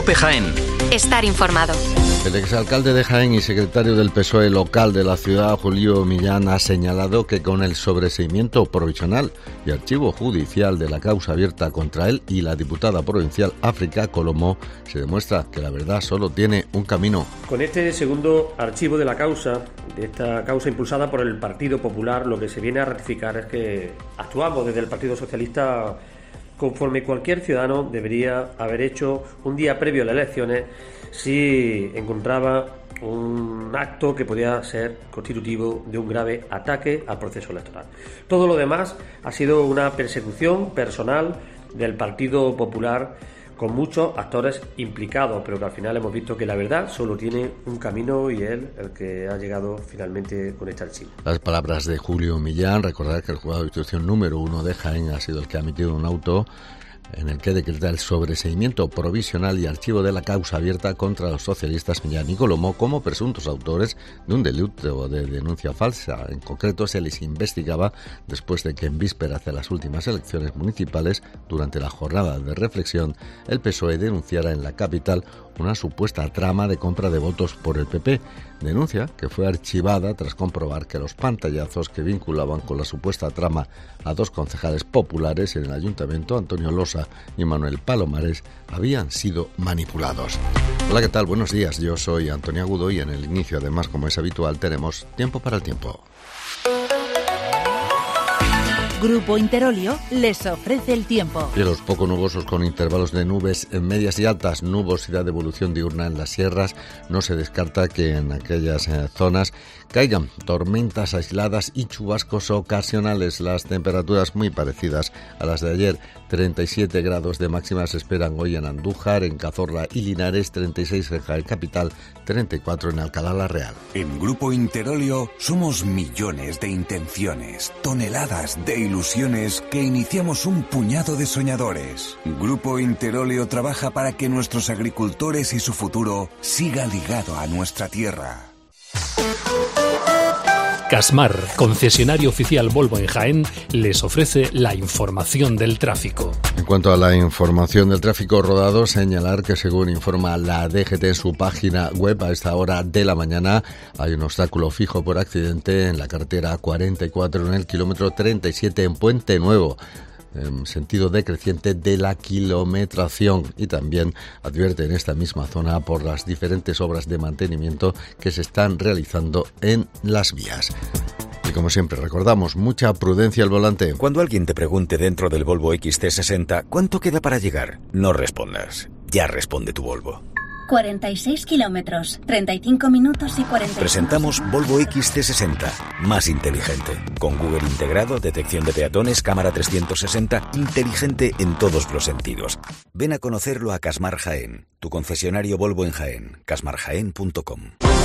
COPE Jaén. Estar informado. El exalcalde de Jaén y secretario del PSOE local de la ciudad, Julio Millán, ha señalado que con el sobreseimiento provisional y archivo judicial de la causa abierta contra él y la diputada provincial África Colomo, se demuestra que la verdad solo tiene un camino. Con este segundo archivo de esta causa impulsada por el Partido Popular, lo que se viene a ratificar es que actuamos desde el Partido Socialista conforme cualquier ciudadano debería haber hecho un día previo a las elecciones si encontraba un acto que podía ser constitutivo de un grave ataque al proceso electoral. Todo lo demás ha sido una persecución personal del Partido Popular con muchos actores implicados, pero que al final hemos visto que la verdad solo tiene un camino y él el que ha llegado finalmente con este archivo. Las palabras de Julio Millán, recordar que el juzgado de instrucción número 1 de Jaén ha sido el que ha emitido un auto en el que decreta el sobreseimiento provisional y archivo de la causa abierta contra los socialistas Millán y Colomo como presuntos autores de un delito de denuncia falsa. En concreto, se les investigaba después de que en vísperas de las últimas elecciones municipales, durante la jornada de reflexión, el PSOE denunciara en la capital una supuesta trama de compra de votos por el PP, denuncia que fue archivada tras comprobar que los pantallazos que vinculaban con la supuesta trama a dos concejales populares en el ayuntamiento, Antonio Losa y Manuel Palomares, habían sido manipulados. Hola, ¿qué tal? Buenos días, yo soy Antonio Agudo y en el inicio, además, como es habitual, tenemos Tiempo para el Tiempo. Grupo Interolio les ofrece el tiempo. Cielos poco nubosos con intervalos de nubes medias y altas, nubosidad de evolución diurna en las sierras. No se descarta que en aquellas zonas caigan tormentas aisladas y chubascos ocasionales. Las temperaturas muy parecidas a las de ayer. 37 grados de máxima se esperan hoy en Andújar, en Cazorla y Linares, 36 en Jaén Capital, 34 en Alcalá la Real. En Grupo Interolio somos millones de intenciones, toneladas de ilusiones que iniciamos un puñado de soñadores. Grupo Interolio trabaja para que nuestros agricultores y su futuro siga ligado a nuestra tierra. Casmar, concesionario oficial Volvo en Jaén, les ofrece la información del tráfico. En cuanto a la información del tráfico rodado, señalar que según informa la DGT en su página web, a esta hora de la mañana hay un obstáculo fijo por accidente en la carretera 44 en el kilómetro 37 en Puente Nuevo, en sentido decreciente de la kilometración, y también advierte en esta misma zona por las diferentes obras de mantenimiento que se están realizando en las vías. Y como siempre recordamos, mucha prudencia al volante. Cuando alguien te pregunte dentro del Volvo XC60 ¿cuánto queda para llegar?, no respondas, ya responde tu Volvo. 46 kilómetros, 35 minutos y 40. Presentamos Volvo XC60, más inteligente. Con Google integrado, detección de peatones, cámara 360, inteligente en todos los sentidos. Ven a conocerlo a Casmar Jaén, tu concesionario Volvo en Jaén, casmarjaén.com.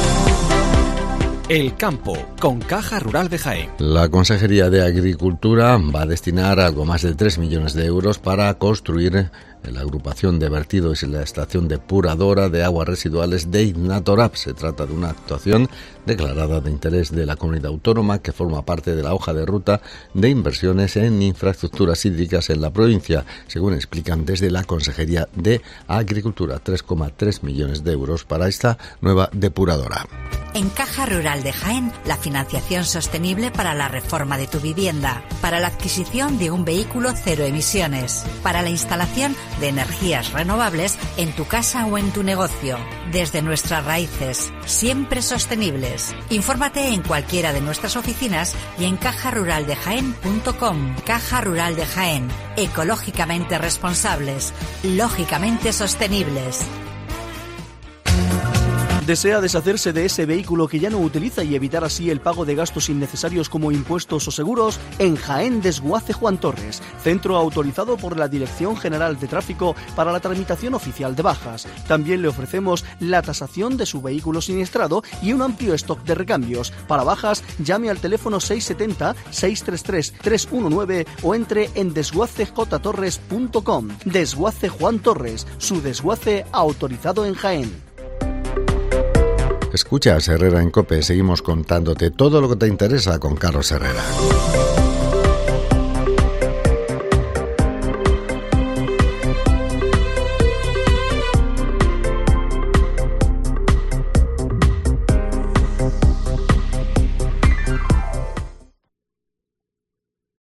El campo, con Caja Rural de Jaén. La Consejería de Agricultura va a destinar algo más de 3 millones de euros para construir la agrupación de vertidos y la estación depuradora de aguas residuales de Ignatorap. Se trata de una actuación declarada de interés de la comunidad autónoma que forma parte de la hoja de ruta de inversiones en infraestructuras hídricas en la provincia, según explican desde la Consejería de Agricultura. 3,3 millones de euros para esta nueva depuradora. En Caja Rural de Jaén, la financiación sostenible para la reforma de tu vivienda, para la adquisición de un vehículo cero emisiones, para la instalación de energías renovables en tu casa o en tu negocio, desde nuestras raíces, siempre sostenibles. Infórmate en cualquiera de nuestras oficinas y en cajaruraldejaén.com. Caja Rural de Jaén, ecológicamente responsables, lógicamente sostenibles. ¿Desea deshacerse de ese vehículo que ya no utiliza y evitar así el pago de gastos innecesarios como impuestos o seguros? En Jaén Desguace Juan Torres, centro autorizado por la Dirección General de Tráfico para la tramitación oficial de bajas. También le ofrecemos la tasación de su vehículo siniestrado y un amplio stock de recambios. Para bajas, llame al teléfono 670-633-319 o entre en desguacejtorres.com. Desguace Juan Torres, su desguace autorizado en Jaén. Escuchas Herrera en COPE, seguimos contándote todo lo que te interesa con Carlos Herrera.